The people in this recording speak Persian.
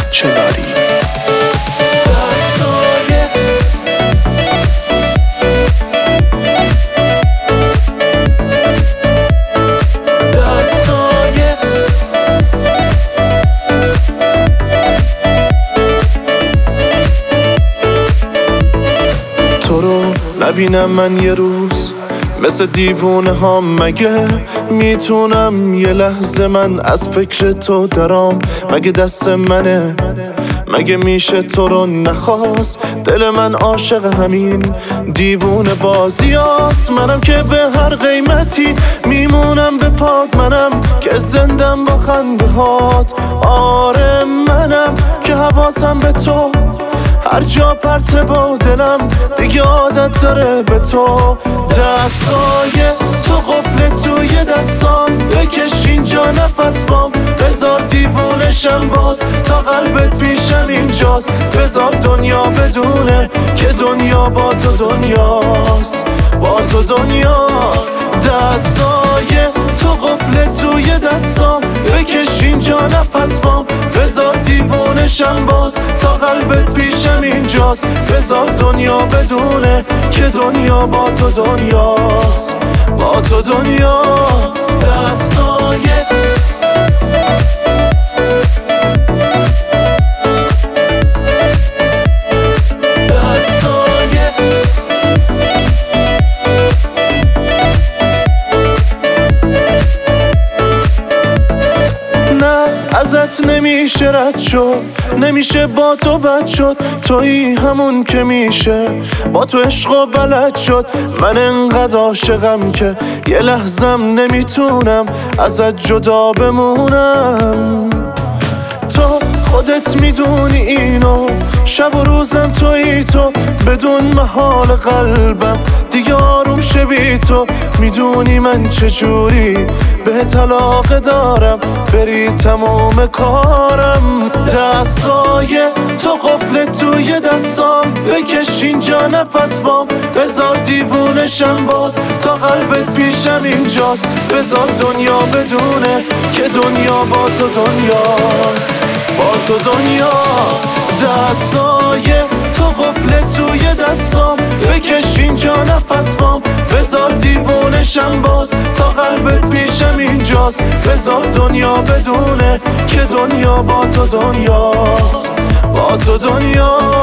چناری. تو رو نبینم من یه روز مثل دیوونه ها، مگه میتونم یه لحظه من از فکر تو درام؟ مگه دست منه؟ مگه میشه تو رو نخواست؟ دل من عاشق همین دیوونه بازی هست. منم که به هر قیمتی میمونم به پات، منم که زندم با خنده هات. آره منم که حواسم به تو هر جا پرته با دلم دیگه عادت داره به تو. دستای تو قفل توی دستام، بکش اینجا نفس بام، بذار دیوونشم باز تا قلبت پیشم اینجاست. بذار دنیا بدونه که دنیا با تو دنیاست، با تو دنیاست. دستای تو قفل توی دستام، بکش اینجا نفس بام، بذار دیوونشم باز تا قلبت پیشم اینجاست. بذار دنیا بدونه که دنیا با تو دنیاست، با تو دنیاست. دستای ازت نمیشه رد شد، نمیشه با تو بد شد. تویی همون که میشه با تو عشق و بلد شد. من انقدر عاشقم که یه لحظم نمیتونم ازت جدا بمونم. تو خودت میدونی اینو، شب و روزم تویی تو، بدون محال قلبم دیگه آروم شه بی تو. میدونی من چجوری به علاقه دارم، بری تمام کارم. دستای تو قفل توی دستام، بکش اینجا نفس بام، بذار دیوونشم باز تا قلبت پیشم اینجاست. بذار دنیا بدونه که دنیا با تو دنیاست، با تو دنیاست. دستای تو قفل توی دستام، بکش اینجا نفس بام، بذار دیوونشم باز تا قلبت پیشم اینجاست. بذار دنیا بدونه که دنیا با تو دنیاست، با تو دنیاست.